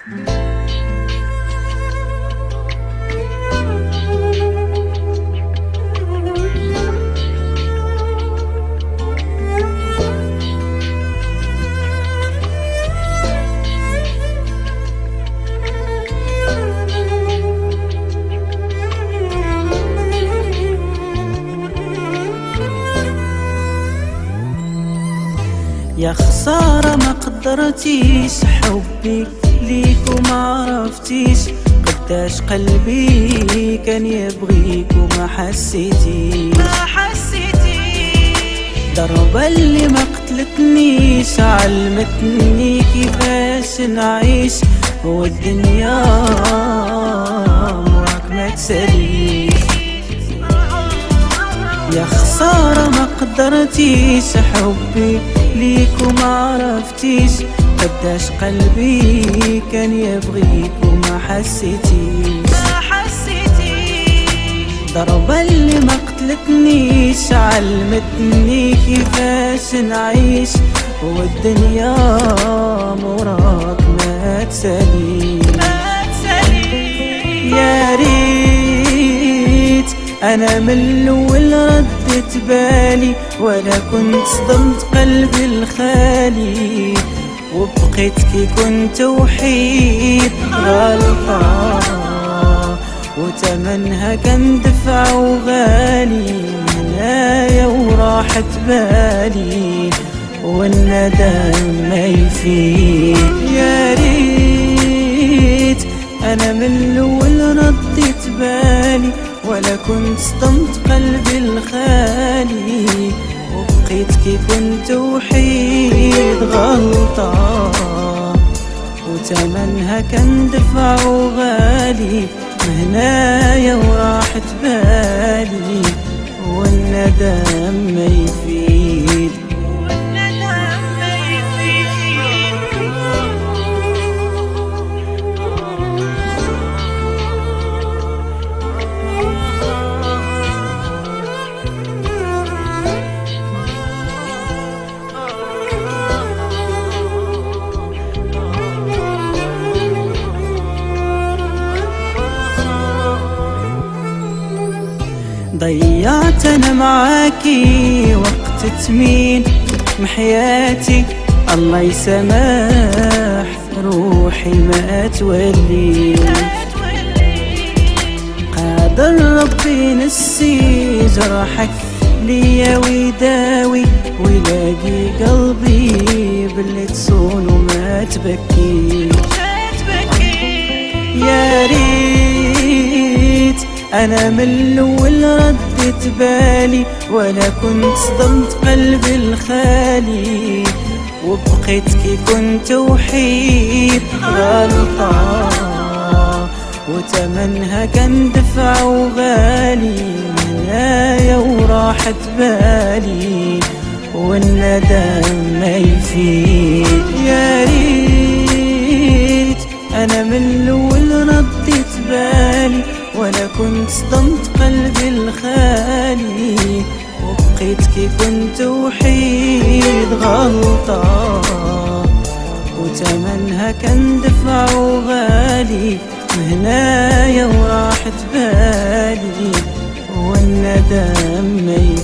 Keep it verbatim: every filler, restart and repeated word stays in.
يا خسارة ما قدرتيش حبي ليك وما عرفتيش قداش قلبي كان يبغيك وما حسيتيش ما حسيتيش. ضربة اللي ما قتلتنيش علمتني كيفاش نعيش، والدنيا موراك ما تساليش. يا خسارة ما قدرتيش حبي ليك وما عرفتيش قداش قلبي كان يبغيك وما حسيتيش ما حسيتيش. ضربة اللي ما قتلتنيش علمتني كيفاش نعيش، والدنيا موراك ما تساليش ما تساليش. يا ريت أنا من الأول ردت بالي ولا كنت صدمت قلبي الخالي، وبقيت كي كنت وحيد غلطة وتمنها كان دفع وغالي. هنايا وراحت بالي والندم ما يفيد. يا ريت أنا من الأول ردت بالي ولا كنت صدمت قلبي الخالي، وبقيت كي كنت وحيد غلطة وتمنها كان دفع وغالي. هنايا وراحت بالي والندم ما يفيد. ضيعت أنا معاكي وقت تمين محياتي، الله يسامح روحي ما تولي. قادر ربي نسي جرحك ليا ويداوي، ويلاقي قلبي باللي تصون وما تبكي. يا ريت أنا من الأول ردت بالي ولا كنت صدمت قلبي الخالي، وبقيت كي كنت وحيد غلطة وتمنها كان دفع وغالي. هنايا وراحت بالي والندم ما يفيد. يا ريت أنا من الأول ردت بالي ولا كنت صدمت قلبي الخالي، وبقيت كي كنت وحيد غلطة وتمنها كان دفع وغالي. هنايا وراحت بالي والندم ما